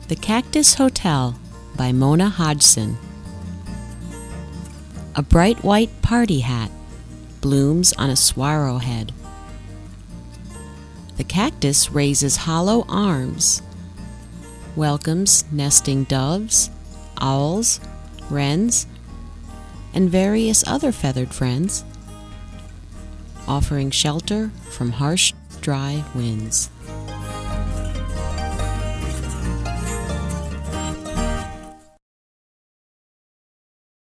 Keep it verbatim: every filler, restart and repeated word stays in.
The Cactus Hotel by Mona Hodgson. A bright white party hat blooms on a swallow head. The cactus raises hollow arms, welcomes nesting doves, owls, wrens, and various other feathered friends, offering shelter from harsh, dry winds.